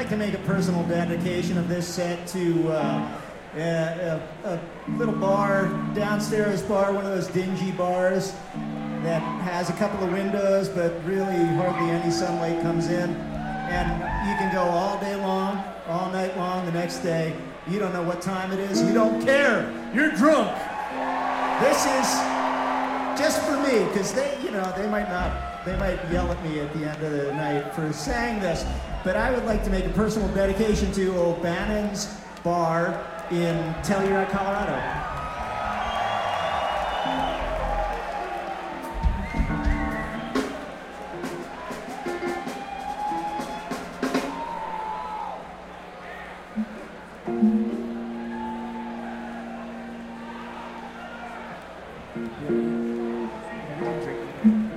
to make a personal dedication of this set to a little bar, downstairs bar, one of those dingy bars that has a couple of windows, but really hardly any sunlight comes in. And you can go all day long, all night long, the next day. You don't know what time it is. You don't care. You're drunk. This is just for me, because they might yell at me at the end of the night for saying this. But I would like to make a personal dedication to O'Bannon's Bar in Telluride, Colorado. Yeah.